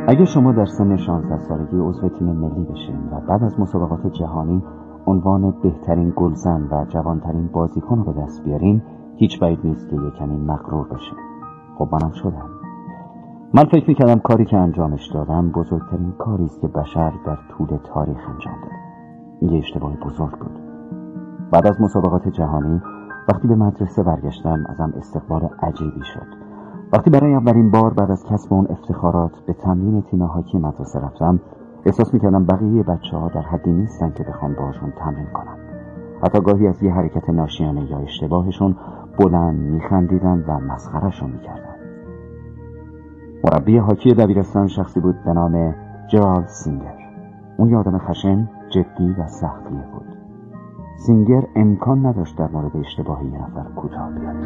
اگه شما در سن 16 سالگی عضو تیم ملی بشین و بعد از مسابقات جهانی عنوان بهترین گلزن و جوانترین بازیکن رو به دست بیارین، هیچ بعید نیست که کمی مغرور بشین. خب منم شدم. من فکر میکردم کاری که انجامش دادم بزرگترین کاری است که بشر در طول تاریخ انجام داده. این یه اشتباه بزرگ بود. بعد از مسابقات جهانی وقتی به مدرسه برگشتم ازم استقبال عجیبی شد. وقتی برای اولین بار بعد از کسب اون افتخارات به تمرین تیم هاکی مدرسه رفتم، احساس میکردم بقیه بچه‌ها در حدی نیستن که بخوام باهاشون تمرین کنم. حتی گاهی از یه حرکت ناشیانه یا اشتباهشون بلند میخندیدن و مسخره‌شون میکردن. مربی هاکی دبیرستان شخصی بود به نام جرالد سینگر. اون یه آدم خشن، جدی و سختگیر بود. سینگر امکان نداشت در مورد اشتباهی یه نفر کوتاه بیاد.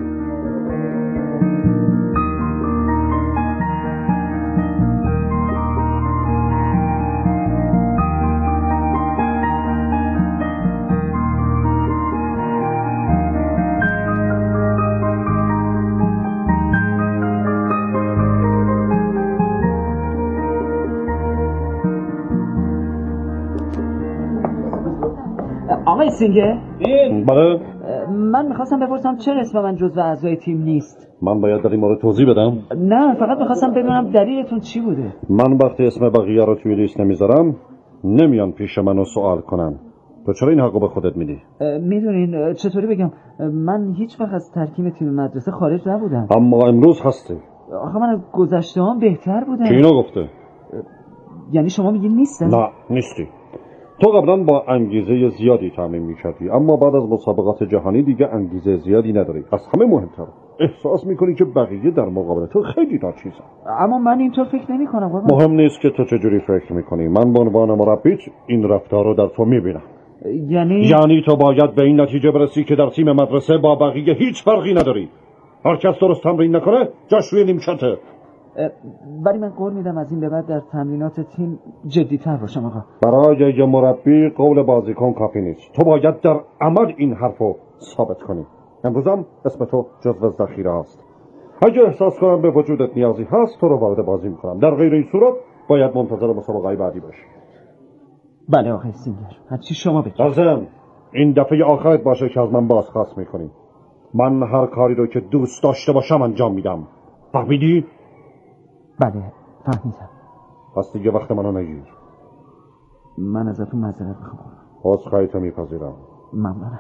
آقای سینگر؟ بله؟ من میخواستم بپرسم چرا اسم من جزو اعضای تیم نیست؟ من باید در این مورد توضیح بدم؟ نه، فقط میخواستم بدونم دلیلتون چی بوده. من وقتی اسم بقیه رو توی لیست نمیذارم نمیان پیش منو سوال کنن. تو چرا این حقو به خودت میدی؟ میدونین چطوری بگم، من هیچ وقت از ترکیب تیم مدرسه خارج نبودم. اما امروز هستی. آخه من گذشته هم بهتر بودم. کی اینو گفته؟ یعنی شما میگین نیستم؟ نه نیستی. تو قبلا با انگیزه زیادی تمرین میکردی، اما بعد از مسابقات جهانی دیگه انگیزه زیادی نداری. از همه مهمتر احساس میکنی که بقیه در مقابل تو خیلی ناچیزن. اما من اینطور فکر نمیکنم. مهم نیست که تو چجوری فکر میکنی. من به عنوان مربیت این رفتار رو در تو میبینم. یعنی تو باید به این نتیجه برسی که در تیم مدرسه با بقیه هیچ فرقی نداری. هر کس درست تمرین نکنه جاش روی نیمکته. ولی من قول میدم از این به بعد در تمرینات تیم جدی‌تر باشم. آقا برای یه مربی قول بازیکن کافی نیست. تو باید در عمل این حرفو ثابت کنی. امروزم اسم تو جزو ذخیره هست. اگه احساس کنم به وجودت نیازی هست تو رو وارد بازی میکنم. در غیر این صورت باید منتظر مسابقه بعدی باشی. بله آقای سینگر، هرچی شما بگید. لازم این دفعه آخرت باشه که از من بازخواست میکنی. من هر کاری رو که دوست داشته باشم انجام میدم. فهمیدی؟ بله فهمیدم. پس دیگه وقت منو نگیر. من ازتون معذرت میخوام. عذرخواهی تو میپذیرم. ممنونم.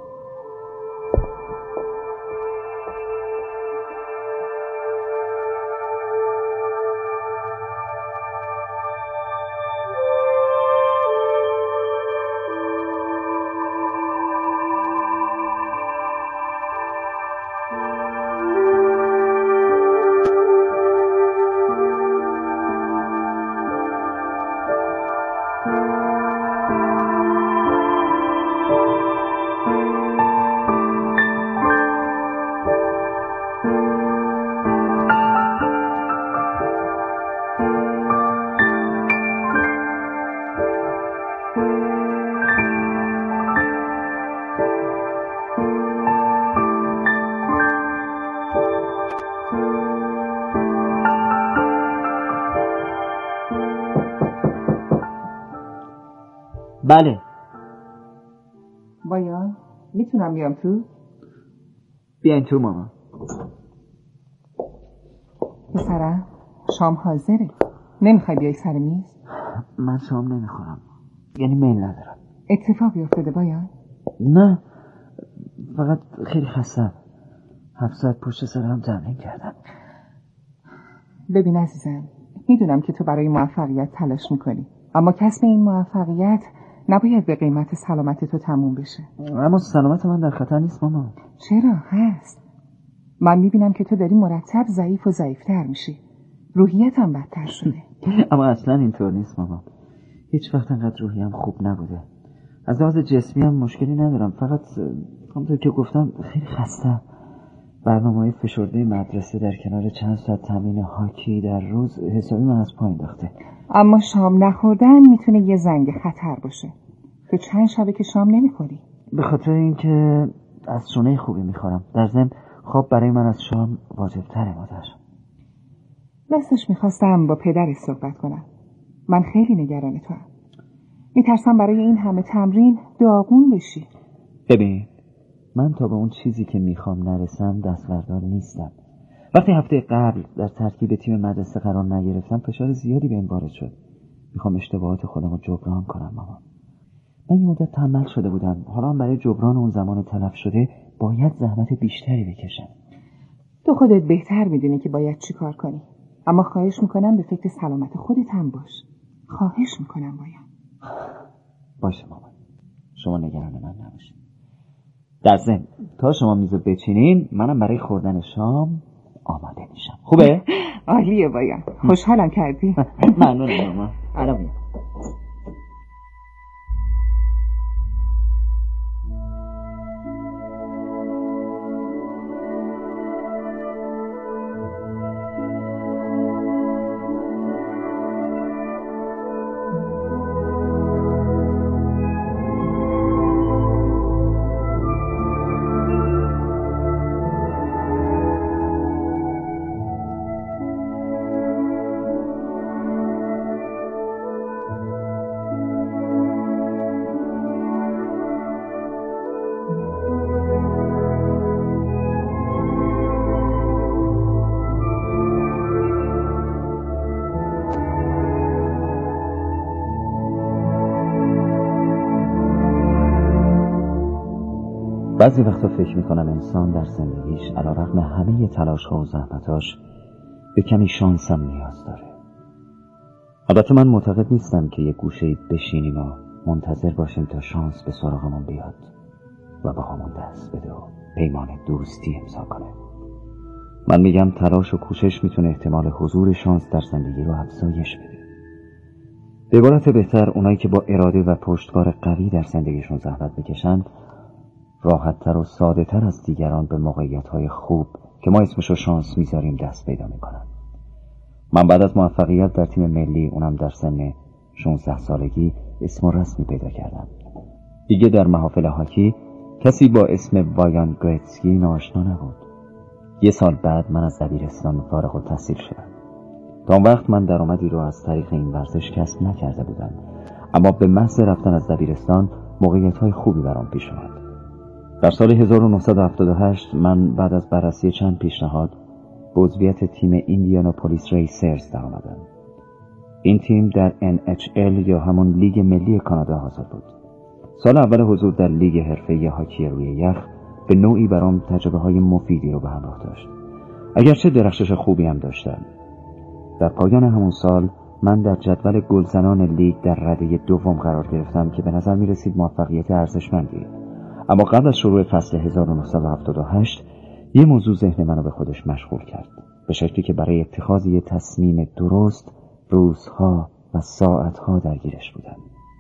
بله. باید میتونم بیام تو؟ بیاین تو ماما. پسرم شام حاضره. نمیخوای بیای سر میز؟ من شام نمیخورم، یعنی میل ندارم. اتفاقی افتاده باید؟ نه، فقط خیلی خستم. 7 ساعت پشت سرم تمرین کردم. ببین عزیزم، میدونم که تو برای موفقیت تلاش میکنی، اما کسب این موفقیت نباید به قیمت سلامت تو تموم بشه. اما سلامت من در خطر نیست ماما. چرا هست؟ من میبینم که تو داری مرتب ضعیف و ضعیفتر میشی. روحیت هم بدتر شده. اما اصلا اینطور نیست ماما. هیچ وقت انقدر روحیم خوب نبوده. از لحاظ جسمی هم مشکلی ندارم، فقط همونطور که گفتم خیلی خستم. برنامه‌های فشرده مدرسه در کنار چند ساعت تمرین هاکی در روز حسابی من از پا انداخته. اما شام نخوردن میتونه یه زنگ خطر باشه. تو چند شبه که شام نمیخوری؟ به خاطر اینکه از شونه خوبی میخورم. در ضمن خواب برای من از شام واجب‌تره مادر. راستش میخواستم با پدرش صحبت کنم. من خیلی نگران تو هم. میترسم برای این همه تمرین داغون بشی. ببین، من تا به اون چیزی که میخوام نرسم دستبردار نیستم. وقتی هفته قبل در ترکیب تیم مدرسه قرار نگرفتم فشار زیادی بهم وارد شد. میخوام اشتباهات خودم رو جبران کنم مامان. من یه مدت تنبل شده بودم. حالا هم برای جبران اون زمان تلف شده باید زحمت بیشتری بکشم. تو خودت بهتر میدونی که باید چی کار کنی. اما خواهش میکنم به فکر سلامت خودت هم باش. خواهش میکنم باید. باشه مامان، شما نگران من نباشید. در ضمن تا شما میزو بچینین منم برای خوردن شام آماده میشم. خوبه؟ عالیه باید. خوشحالم کردی. ممنونم مامان. الان میام. بعضی وقتا فکر میکنم انسان در زندگیش علیرغم همه تلاش‌ها و زحمتاش به کمی شانس هم نیاز داره. البته من معتقد نیستم که یه گوشه بشینیم و منتظر باشیم تا شانس به سراغمون بیاد و با همون دست بده و پیمان دوستی امضا کنه. من میگم تلاش و کوشش میتونه احتمال حضور شانس در زندگی رو افزایش بده. به عبارت بهتر اونایی که با اراده و پشتکار قوی در زندگیشون زحمت بکشن راحت‌تر و ساده‌تر از دیگران به موقعیت‌های خوب که ما اسمشو شانس میذاریم دست پیدا میکنن. من بعد از موفقیت در تیم ملی، اونم در سن 16 سالگی، اسم و رسمی پیدا کردم. دیگه در محافل هاکی کسی با اسم وایان گریتسکی ناآشنا نبود. یه سال بعد من از دبیرستان فارغ التحصیل شدم. تا اون وقت من درآمدی رو از طریق این ورزش کسب نکرده بودم، اما به محض رفتن از دبیرستان موقعیت‌های خوبی برام پیش اومد. در سال 1978 من بعد از بررسی چند پیشنهاد به عضویت تیم ایندیاناپولیس ریسرز درآمدم. این تیم در NHL یا همون لیگ ملی کانادا حاضر بود. سال اول حضور در لیگ حرفه‌ای هاکی روی یخ به نوعی برام تجربه‌های مفیدی رو به همراه داشت. اگرچه درخشش خوبی هم داشتم. در پایان همون سال من در جدول گلزنان لیگ در رده دوم قرار گرفتم که به نظر می رسید موفقیت ارزشمندی. اما قبل از شروع فصل 1978 یه موضوع ذهن منو به خودش مشغول کرد، به شکلی که برای اتخاذ یه تصمیم درست روزها و ساعتها درگیرش بودم.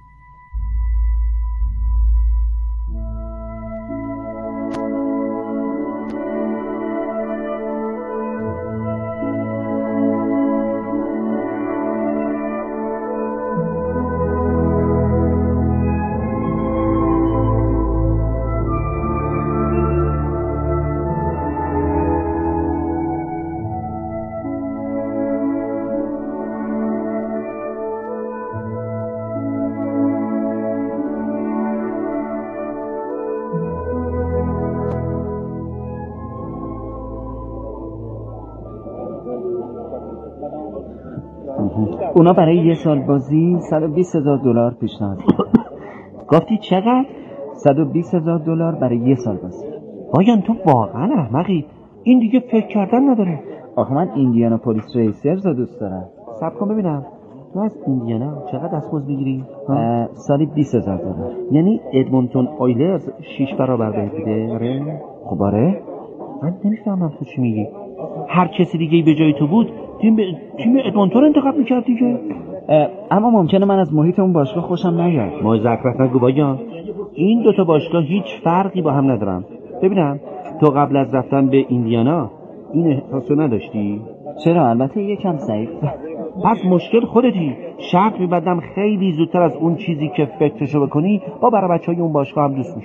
اونا برای یه سال بازی $120,000 پیشنهاد کردن. گفتی چقدر؟ $120,000 برای یه سال بازی. وایان تو واقعا احمقی. این دیگه فکر کردن نداره. آخه من ایندیاناپولیس ریسرز رو دوست دارم. صبر کن ببینم. تو از ایندیانا چقدر دستمزد میگیری؟ سالی $20,000. یعنی ادمونتون آیلرز 6 برابر بهت میده؟ آره؟ خب آره؟ من نمیفهمم تو چی میگی. هر کسی دیگه به جای تو بود تیم ادمونتون انتخاب میکرد دیگه. اما ممکنه من از محیط اون باشگاه خوشم نیاد. مزخرف نگو بایان. این دوتا باشگاه هیچ فرقی با هم ندارن. ببینم تو قبل از رفتن به ایندیانا این احساسو نداشتی؟ چرا؟ البته یکم ضعیف. پس مشکل خودتی. شرط میبندم خیلی زودتر از اون چیزی که فکرشو بکنی با برای بچهای اون باشگاه هم دوست میشه.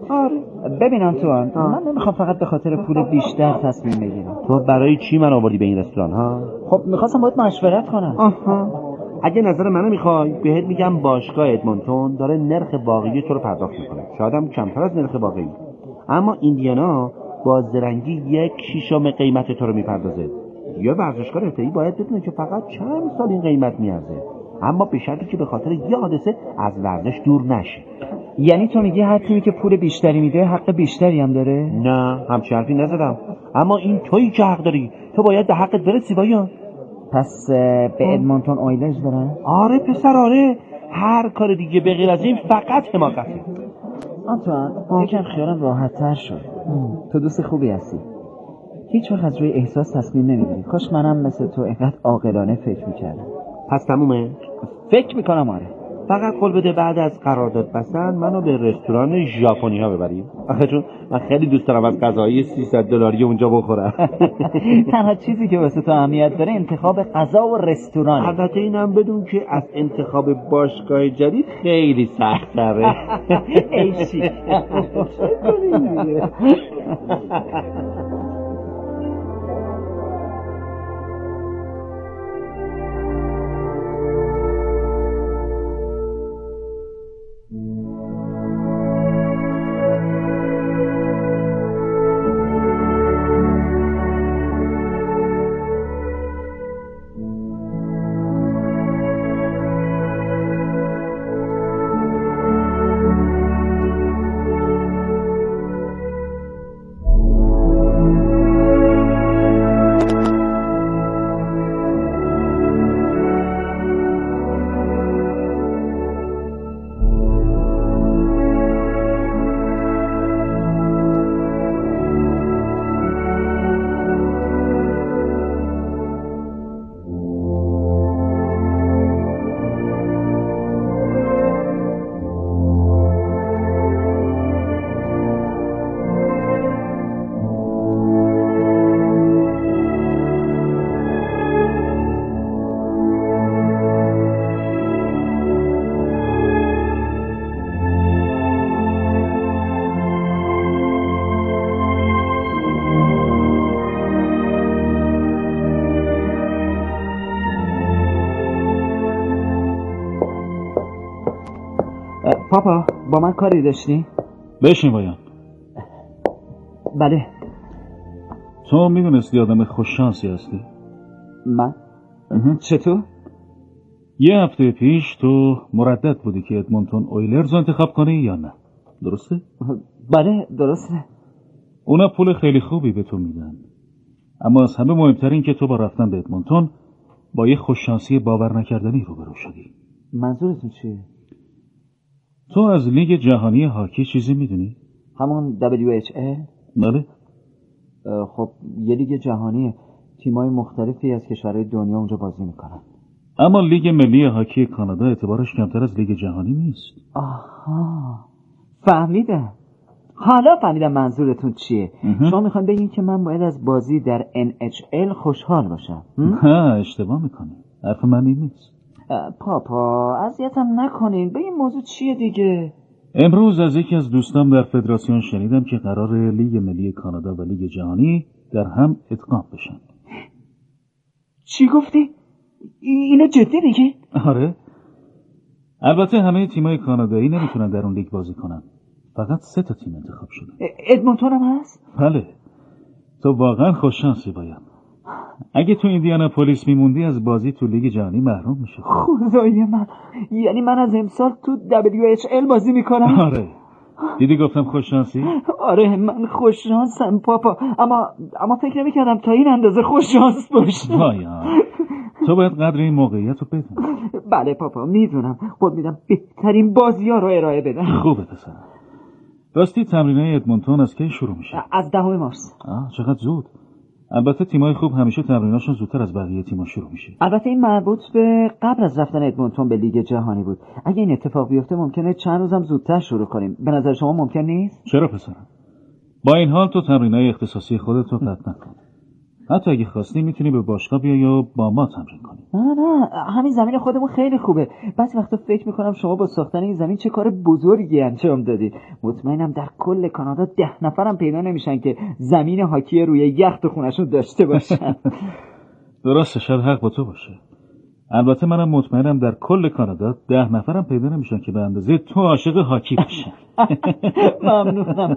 آره. ببین آنتوان، من نمیخوام فقط به خاطر پول بیشتر تصمیم بگیرم. تو برای چی من آوردی به این رستوران ها؟ خب میخواستم باید مشورت کنم. اگه نظر منو میخوای بهت میگم باشگاه ادمونتون داره نرخ واقعی تو رو پرداخت میکنه، شاید هم کمتر از نرخ واقعی، اما ایندیانا با زرنگی 1/6 قیمت تو رو میپردازه. یه ورزشکار حرفه‌ای باید بدونه که فقط چند سال این قیمت میارزه، اما به شرطی که به خاطر یه حادثه از ورزش دور نشه. یعنی تو میگی هر تیمی که پول بیشتری میده حق بیشتری هم داره؟ نه، همچین حرفی نزدم، اما این تویی که حق داری، تو باید به حقت برسی بایان. پس به ادمونتون اویلرز برن؟ آره پسر، آره. هر کار دیگه به غیر از این فقط حماقته. آنتوان، یکم خیالم راحت تر شد. تو دوست خوبی هستی. هیچ وقت از روی احساس تصمیم نمیگیری. کاش منم مثل تو اینقدر عاقلانه فکر میکردم. پس تمومه؟ فکر میکنم آره. فقط قول بده بعد از قرارداد بستن منو به رستوران ژاپنی ها ببری. آخه چون من خیلی دوست دارم از غذاهای $300 اونجا بخورم. تنها چیزی که واسه تو اهمیت داره انتخاب غذا و رستوران. البته اینم بدون که از انتخاب باشگاه جدید خیلی سخت تره. ایشی. پاپا، با من کاری داشتی؟ بشین بایان. بله. تو میدونستی آدم خوششانسی هستی؟ من؟ چطور؟ یه هفته پیش تو مردد بودی که ادمونتون اویلرز رو انتخاب کنی یا نه؟ درسته؟ بله درسته. اونا پول خیلی خوبی به تو میدن، اما از همه مهمتر این که تو با رفتن به ادمونتون با یه خوششانسی باور نکردنی روبرو شدی. منظورتون چیه؟ تو از لیگ جهانی هاکی چیزی میدونی؟ همون WHL؟ بله. خب یه لیگ جهانیه، تیمای مختلفی از کشورهای دنیا اونجا بازی میکنن. اما لیگ ملی هاکی کانادا اعتبارش کمتر از لیگ جهانی نیست. آها، فهمیدم. حالا فهمیدم منظورتون چیه. شما میخواین بگین که من باید از بازی در NHL خوشحال باشم؟ نه، اشتباه میکنی. حرف من این نیست. پاپا اذیتم نکنین. بگین موضوع چیه دیگه؟ امروز از یکی از دوستام در فدراسیون شنیدم که قرار لیگ ملی کانادا و لیگ جهانی در هم ادغام بشن. چی گفتی؟ اینو جدی میگی؟ آره. البته همه تیمای کانادایی نمیتونن در اون لیگ بازی کنن. فقط 3 تیم انتخاب شدن. ادمونتون هم هست؟ بله. تو واقعا خوششانسی باید. اگه تو ایندیاناپولیس میموندی از بازی تو لیگ جهانی محروم میشدی. خدای من، یعنی من از امسال تو WHL بازی میکنم؟ آره. دیدی گفتم خوششانسی؟ آره من خوششانسم پاپا، اما فکر نمیکردم تا این اندازه خوششانس باشم. وایا، تو باید قدر این موقعیت رو بدونی. بله پاپا میدونم. قول میدم بهترین بازی‌ها رو ارائه بدم. خوبه پسرم. راستی تمرینای ادمونتون از کی شروع میشه؟ از 10 مارس. چقدر زود. البته تیمای خوب همیشه تمریناشون زودتر از بقیه تیم‌ها شروع میشه. البته این مربوط به قبل از رفتن ادمونتون به لیگ جهانی بود. اگه این اتفاق بیفته ممکنه چند روزم زودتر شروع کنیم. به نظر شما ممکن نیست؟ چرا پسرم؟ با این حال تو تمرینای اختصاصی خودت رو قطع نکن. حتی اگه خواستی میتونی به باشگاه بیا یا با ما تمرین کنی. نه همین زمین خودمون خیلی خوبه. بعضی وقتا فکر میکنم شما با ساختن این زمین چه کار بزرگی انجام دادی. مطمئنم در کل کانادا 10 نفرم پیدا نمیشن که زمین هاکی روی یخ تو خونشون داشته باشن. درسته، شاید حق با تو باشه. البته منم مطمئنم در کل کانادا 10 نفرم پیدا نمیشن که به اندازه تو عاشق هاکی باشن. ممنونم.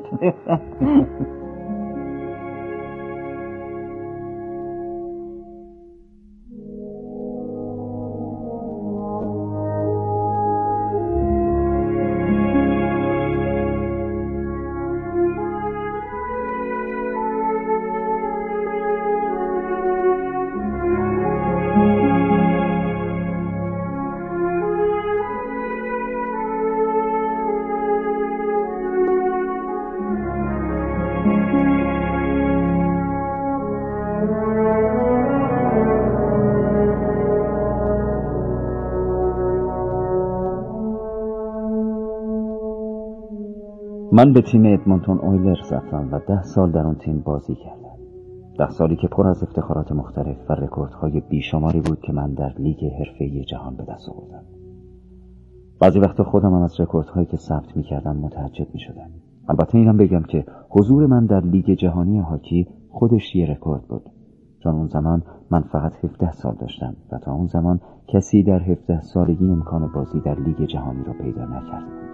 من به تیم ادمونتون اویلرز رفتم و 10 سال در اون تیم بازی کردم. 10 سالی که پر از افتخارات مختلف و رکوردهای بیشماری بود که من در لیگ حرفه‌ای جهان به دست آوردم. بعضی وقتا خودم هم از رکوردهایی که ثبت می‌کردم متعجب می‌شدم. البته اینم بگم که حضور من در لیگ جهانی هاکی خودش یه رکورد بود. چون اون زمان من فقط 17 سال داشتم و تا اون زمان کسی در 17 سالگی امکان بازی در لیگ جهانی رو پیدا نکرده بود.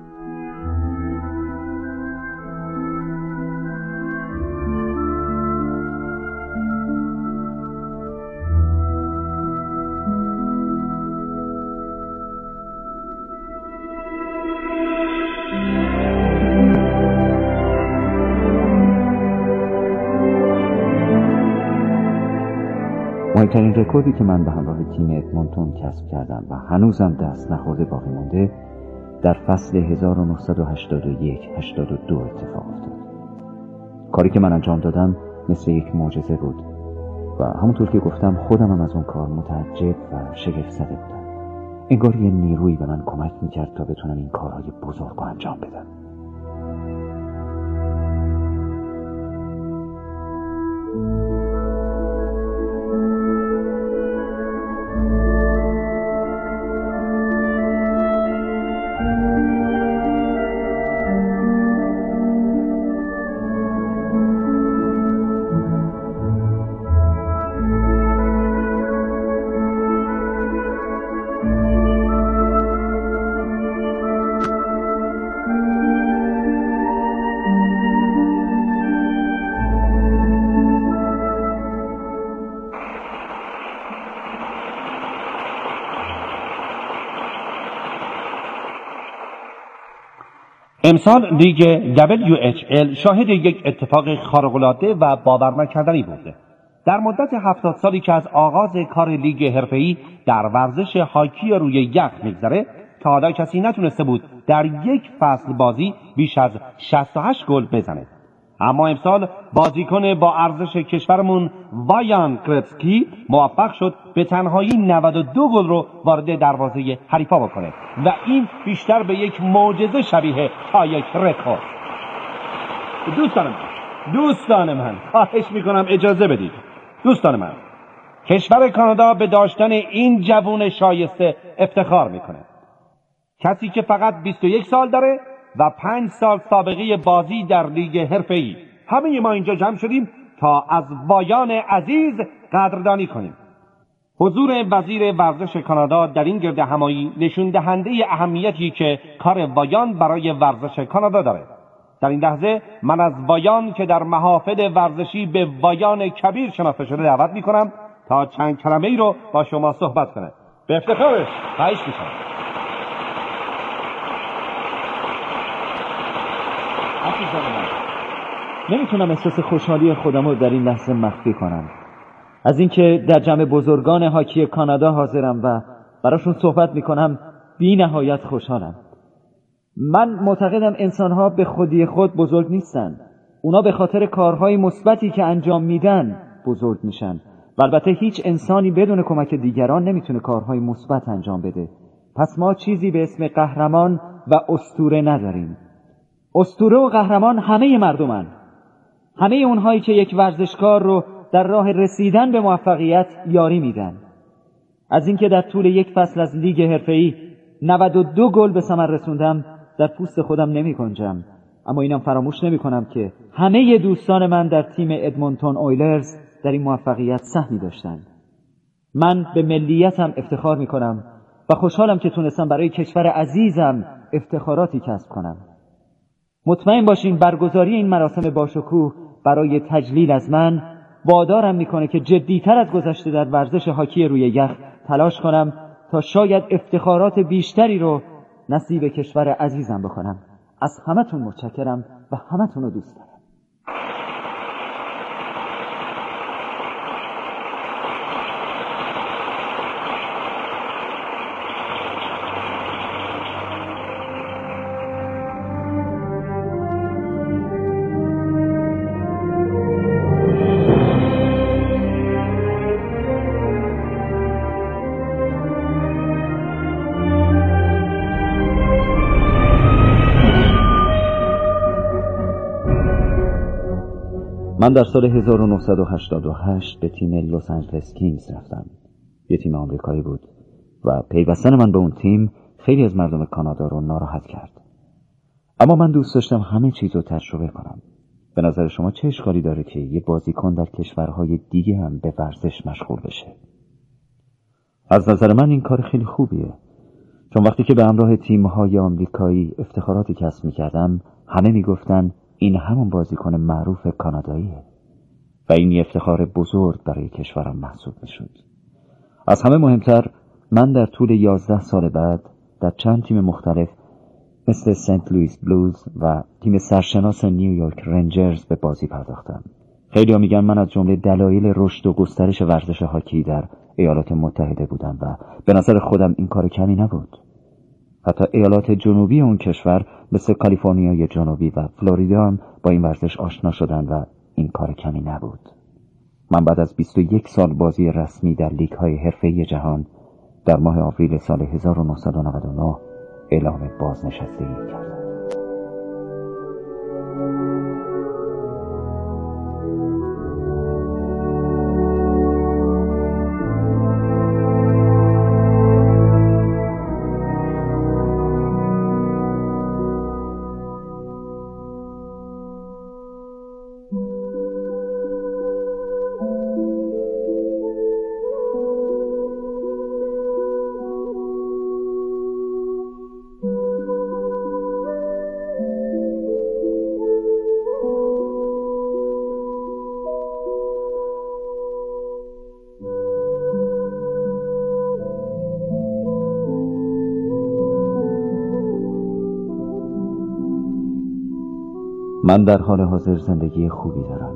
مهمترین رکوردی که من به همراه تیم ادمونتون کسب کردم و هنوزم دست نخورده باقی مونده در فصل 1981-82 اتفاق افتاد. کاری که من انجام دادم مثل یک معجزه بود و همونطور که گفتم خودم هم از اون کار متعجب و شگفت زده بودم. انگار یه نیرویی به من کمک میکرد تا بتونم این کارهای بزرگ رو انجام بدم. امسال لیگ WHL شاهد یک اتفاق خارق‌العاده و باور نکردنی بود. در مدت 70 سالی که از آغاز کار لیگ حرفه‌ای در ورزش هاکی روی یخ می‌گذره، تا حالا کسی نتونسته بود در یک فصل بازی بیش از 68 گل بزنه. اما امسال بازیکن با ارزش کشورمون وایان کرتسکی موفق شد به تنهایی 92 گل رو وارد دروازه حریفا بکنه و این بیشتر به یک معجزه شبیه تا یک رکورد. دوستان من خواهش میکنم اجازه بدید. دوستان من، کشور کانادا به داشتن این جوان شایسته افتخار میکنه. کسی که فقط 21 سال داره و 5 سال سابقه بازی در لیگ حرفه‌ای. همه ما اینجا جمع شدیم تا از وایان عزیز قدردانی کنیم. حضور وزیر ورزش کانادا در این گرد همایی نشون دهنده اهمیتی که کار وایان برای ورزش کانادا داره. در این لحظه من از وایان که در محافل ورزشی به وایان کبیر شناخته شده دعوت می‌کنم تا چند کلمه‌ای رو با شما صحبت کنه. به افتخارش خواهش می‌کنم. نمیتونم احساس خوشحالی خودم رو در این لحظه مخفی کنم. از اینکه در جمع بزرگان هاکی کانادا حاضرم و براشون صحبت میکنم بی نهایت خوشحالم. من معتقدم انسانها به خودی خود بزرگ نیستن. اونا به خاطر کارهای مثبتی که انجام میدن بزرگ میشن. و البته هیچ انسانی بدون کمک دیگران نمیتونه کارهای مثبت انجام بده. پس ما چیزی به اسم قهرمان و اسطوره نداریم. اسطوره و قهرمان همه مردمن. همه اونهایی که یک ورزشکار رو در راه رسیدن به موفقیت یاری میدن. از اینکه در طول یک فصل از لیگ حرفه‌ای 92 گل به ثمر رسوندم در پوست خودم نمی گنجم، اما اینم فراموش نمی کنم که همه دوستان من در تیم ادمونتون اویلرز در این موفقیت سهمی داشتند. من به ملیتم افتخار می کنم و خوشحالم که تونستم برای کشور عزیزم افتخاراتی کسب کنم. مطمئن باشین برگزاری این مراسم باشکوه برای تجلیل از من وادارم میکنه که جدیتر از گذشته در ورزش هاکی روی یخ تلاش کنم تا شاید افتخارات بیشتری رو نصیب کشور عزیزم بکنم. از همتون متشکرم و همتون رو دوست دارم. من در سال 1988 به تیم لس آنجلس کینگز رفتم. یه تیم آمریکایی بود و پیوستن من به اون تیم خیلی از مردم کانادا رو ناراحت کرد. اما من دوست داشتم همه چیز رو تجربه کنم. به نظر شما چه اشکالی داره که یه بازیکن در کشورهای دیگه هم به ورزش مشغول بشه؟ از نظر من این کار خیلی خوبیه، چون وقتی که به همراه تیم‌های آمریکایی افتخاراتی کسب می‌کردم همه میگفتن این همون بازیکن معروف کاناداییه و این یه افتخار بزرگ برای کشورم محسوب میشد. از همه مهمتر من در طول 11 سال بعد در چند تیم مختلف مثل سنت لوئیس بلوز و تیم سرشناس نیویورک رنجرز به بازی پرداختم. خیلی‌ها میگن من از جمله دلایل رشد و گسترش ورزش هاکی در ایالات متحده بودم و به نظر خودم این کار کمی نبود. حتی ایالات جنوبی اون کشور مثل کالیفرنیای جنوبی و فلوریدا هم با این ورزش آشنا شدن و این کار کمی نبود. من بعد از 21 سال بازی رسمی در لیگ‌های حرفه‌ای جهان در ماه آوریل سال 1999 اعلام بازنشستگی کردم. من در حال حاضر زندگی خوبی دارم.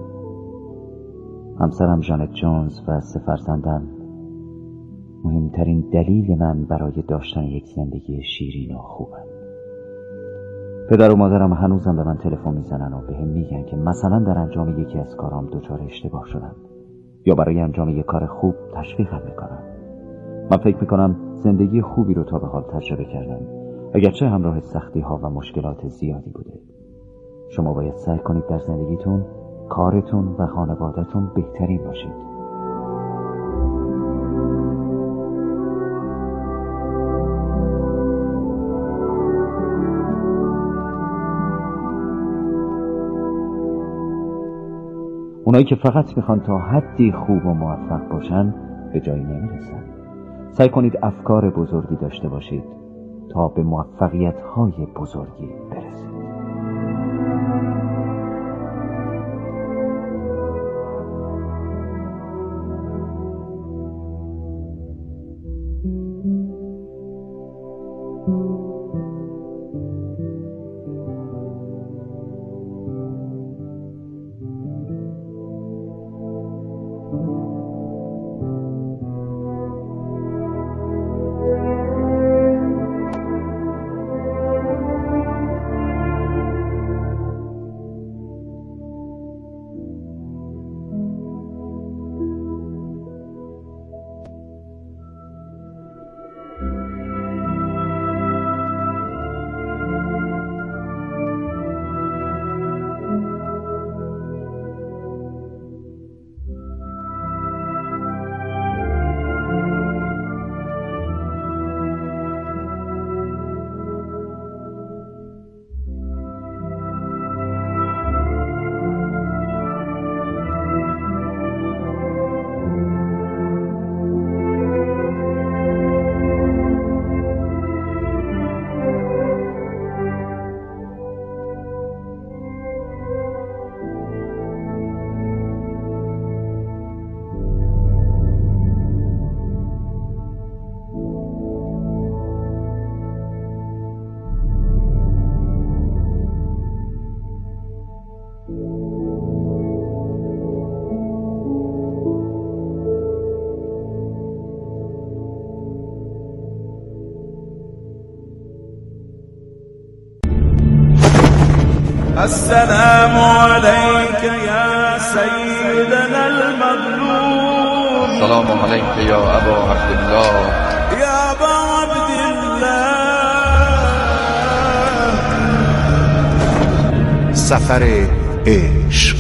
همسرم ژانت جونز و 3 فرزندم مهمترین دلیل من برای داشتن یک زندگی شیرین و خوبم. پدر و مادرم هنوزم به من تلفن میزنن و بهم میگن که مثلا در انجام یکی از کارام دچار اشتباه شدم یا برای انجام یک کار خوب تشویقم میکنن. من فکر میکنم زندگی خوبی رو تا به حال تجربه کردم، اگرچه همراه سختی ها و مشکلات زیادی بوده. شما باید سعی کنید در زندگیتون، کارتون و خانواده‌تون بهترین باشید. اونایی که فقط میخوان تا حدی خوب و موفق باشن به جایی نمیرسن. سعی کنید افکار بزرگی داشته باشید تا به موفقیت‌های بزرگی برسید. السلام عليك يا سيدنا المظلوم. السلام عليك يا ابا عبدالله. يا ابا عبدالله. سفر عشق.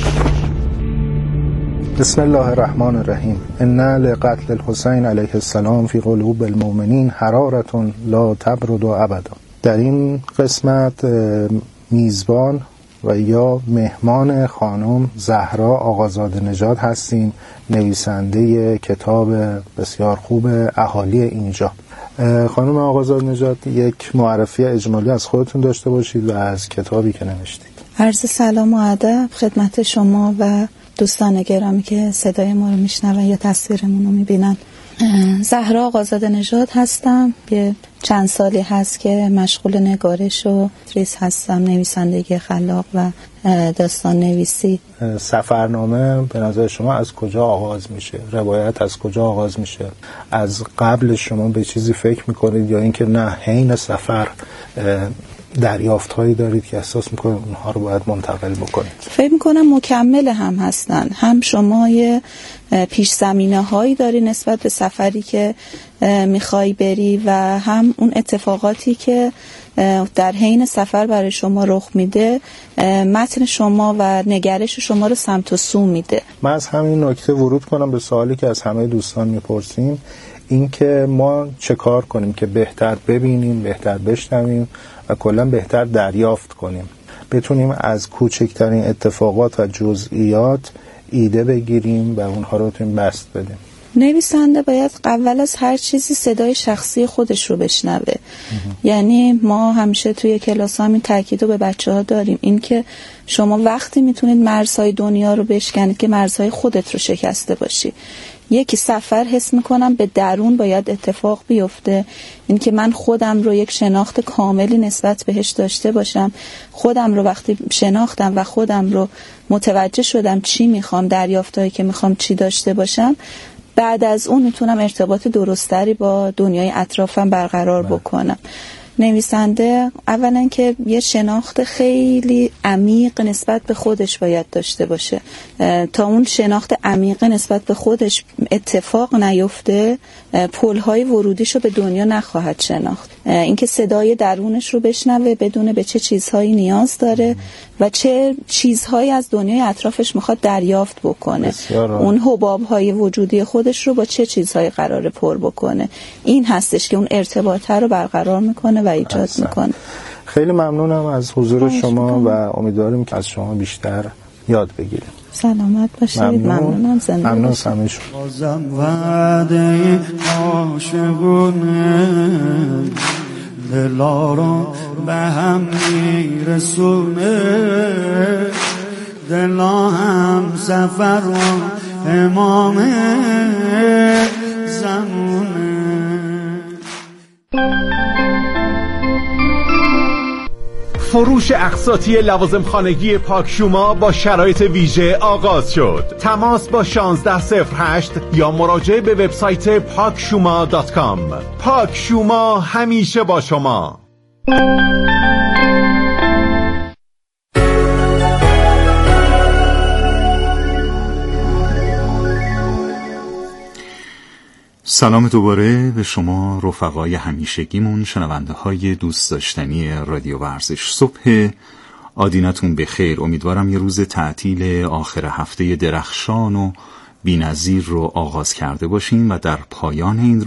بسم الله الرحمن الرحیم. ان لقتل الحسین علیه السلام فی قلوب المؤمنین حرارة لا تبرد ابدا. در این قسمت میزبان و یا مهمان خانم زهرا آقازاده نژاد هستیم، نویسنده کتاب بسیار خوب اهالی اینجا. خانم آقازاده نژاد، یک معرفی اجمالی از خودتون داشته باشید و از کتابی که نوشتید. عرض سلام و ادب خدمت شما و دوستان گرامی که صدای ما رو میشنون یا تصویرمون رو میبینن. زهرا آقازاده نژاد هستم. یه چند سالی هست که مشغول نگارش و تدریس هستم، نویسندگی خلاق و داستان نویسی. سفرنامه به نظر شما از کجا آغاز میشه؟ روایت از کجا آغاز میشه؟ از قبل شما به چیزی فکر میکنید یا اینکه نه حین سفر دریافت هایی دارید که احساس میکنید اونها رو باید منتقل بکنید؟ فکر میکنم مکمل هم هستن. هم شما یه پیش زمینه هایی داری نسبت به سفری که میخوای بری و هم اون اتفاقاتی که در حین سفر برای شما رخ میده متن شما و نگرش شما رو سمت و سو میده. من از همین نکته ورود کنم به سوالی که از همه دوستان میپرسیم، این که ما چه کار کنیم که بهتر ببینیم، بهتر بشنویم و کلا بهتر دریافت کنیم، بتونیم از کوچکترین اتفاقات و جزئیات ایده بگیریم و اونها رو بتونیم بست بدیم. نویسنده باید اول از هر چیزی صدای شخصی خودش رو بشنوه. یعنی ما همیشه توی کلاس همین تاکید رو به بچه‌ها داریم، این که شما وقتی میتونید مرزهای دنیا رو بشکنید که مرزهای خودت رو شکسته باشی. یکی سفر حس میکنم به درون باید اتفاق بیفته، این که من خودم رو یک شناخت کاملی نسبت بهش داشته باشم. خودم رو وقتی شناختم و خودم رو متوجه شدم چی میخوام، دریافتایی که میخوام چی داشته باشم، بعد از اون میتونم ارتباط درستری با دنیای اطرافم برقرار بکنم. نویسنده اولا که یه شناخت خیلی عمیق نسبت به خودش باید داشته باشه. تا اون شناخت عمیق نسبت به خودش اتفاق نیفته، پل‌های ورودیشو به دنیا نخواهد شناخت. اینکه صدای درونش رو بشنوه، بدونه به چه چیزهایی نیاز داره و چه چیزهایی از دنیای اطرافش میخواد دریافت بکنه. اون حباب‌های وجودی خودش رو با چه چیزهایی قراره پر بکنه. این هستش که اون ارتباط رو برقرار میکنه و ایجاد میکنه. خیلی ممنونم از حضور شما و امیدواریم که از شما بیشتر یاد بگیریم. سلامت باشید. ممنونم. زنده ممنون باشید. بازم وعده عاشقونه دلا رو به هم میرسونه، دلا هم سفر و امام زمونه. فروش اقساطی لوازم خانگی پاکشوما با شرایط ویژه آغاز شد. تماس با 1608 یا مراجعه به وبسایت pakshuma.com. پاکشوما همیشه با شما. سلام دوباره به شما رفقای همیشگیمون، شنونده های دوست داشتنی رادیو ورزش. صبح آدینتون بخیر. امیدوارم یه روز تعطیل آخر هفته درخشان و بی‌نظیر رو آغاز کرده باشیم و در پایان این